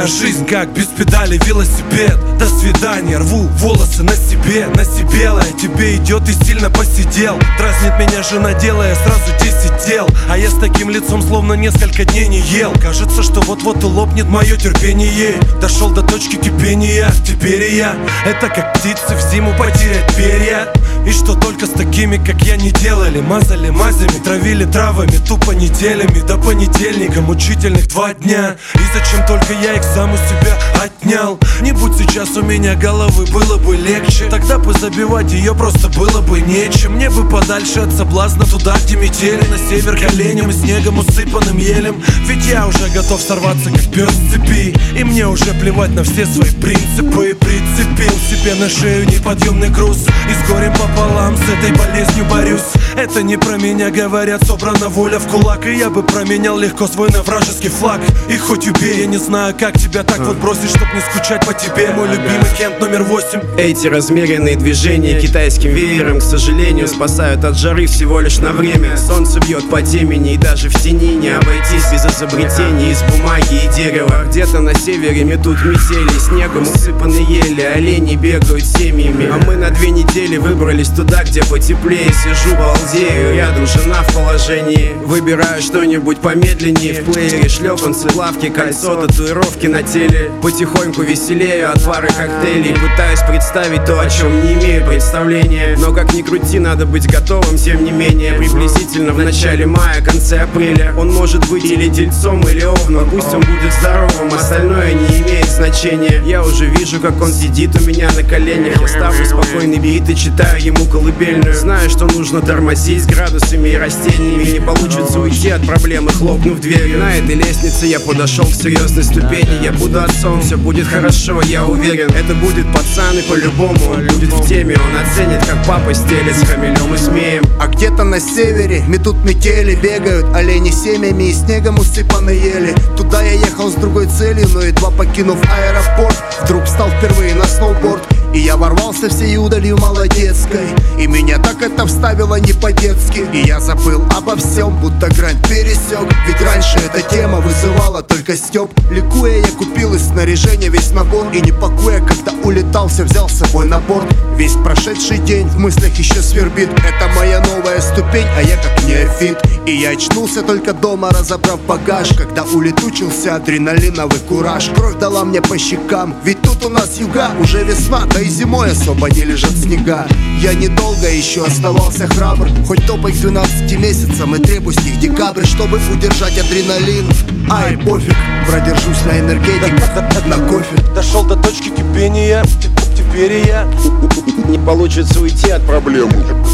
жизнь как без педали велосипед. До свидания, рву волосы на себе. Белое тебе идет и сильно посидел. Дразнит меня жена, делая сразу 10 дел. А я с таким лицом словно несколько дней не ел. Кажется, что вот-вот и лопнет мое терпение. Дошел до точки кипения, теперь и я. Это как птицы в зиму потерять перья. И что только с такими, как я, не делали. Мазали мазями, травили травами, тупо неделями. До понедельника мучительных 2 дня. И зачем только я их сам у себя отнял? Не будь сейчас у меня головы, было бы легче. Тогда бы забивать ее просто было бы нечем. Мне бы подальше от соблазна, туда, где метели. На север к оленям и снегом усыпанным елем. Ведь я уже готов сорваться, как пес с цепи. И мне уже плевать на все свои принципы. Прицепил себе на шею неподъемный груз. И с горем пополам с этой болезнью борюсь. Это не про меня говорят, собрана воля в кулак. И я бы променял легко свой на вражеский флаг. И хоть убей, я не знаю, как тебя так вот бросить, чтоб не скучать по тебе. Мой любимый Кент номер 8. Эти размеренные движения китайским веером, к сожалению, спасают от жары всего лишь на время. Солнце бьет по темени, и даже в тени не обойтись без изобретений из бумаги и дерева. Где-то на севере метут метели, снегом усыпаны ели, олени бегают семьями. А мы на 2 недели выбрались туда, где потеплее. Сижу, балдею, рядом жена в положении. Выбираю что-нибудь помедленнее. В плеере шлепанцы, плавки, кольцо, татуировки на теле. Потихоньку веселею от пары коктейлей. Пытаюсь представить то, о чем не имею представления. Но как ни крути, надо быть готовым, тем не менее. Приблизительно в начале мая, конце апреля. Он может быть или тельцом, или овном. Пусть он будет здоровым, остальное не имеет значения. Я уже вижу, как он сидит у меня на коленях. Я ставлю спокойный бит и читаю ему колыбельную. Знаю, что нужно тормозить с градусами и растениями. Не получится уйти от проблемы, хлопнув дверью. На этой лестнице я подошел к серьезной ступени. Я буду отцом, все будет хорошо, я уверен. Это будет пацан и по-любому он будет в теме. Он оценит, как папа стелет с хамелем и змеем. А где-то на севере метут метели, бегают олени семьями и снегом усыпаны ели. Туда я ехал с другой целью, но едва покинув аэропорт, вдруг встал впервые на сноуборд. И я ворвался всей удалью молодецкой. И меня так это вставило не по-детски. И я забыл обо всем, будто грань пересек. Ведь раньше эта тема вызывала только стёб. Ликуя, я купил из снаряжения весь набор. И не пакуя, когда улетал, все взял с собой на борт. Весь прошедший день в мыслях еще свербит. Это моя новая ступень, а я как неофит. И я очнулся только дома, разобрав багаж. Когда улетучился адреналиновый кураж. Кровь дала мне по щекам, ведь тут у нас юга. Уже весна, да и зимой особо не лежат снега. Я недолго еще оставался храбр. Хоть топай к 12 месяцам и требуй с них декабрь, чтобы удержать адреналин. Ай, пофиг, продержусь на энергетик, на кофе. Дошел до точки кипения, теперь и я. Не получится уйти от проблемы.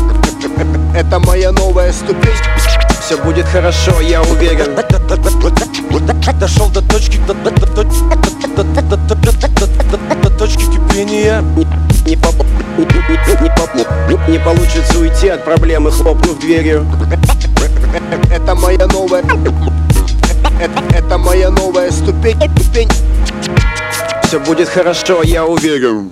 Это моя новая ступень. Все будет хорошо, я уверен. Дошел до точки, до точки кипения. Не получится уйти от проблемы, хлопнув дверью. Это моя новая. Это моя новая ступень. Все будет хорошо, я уверен.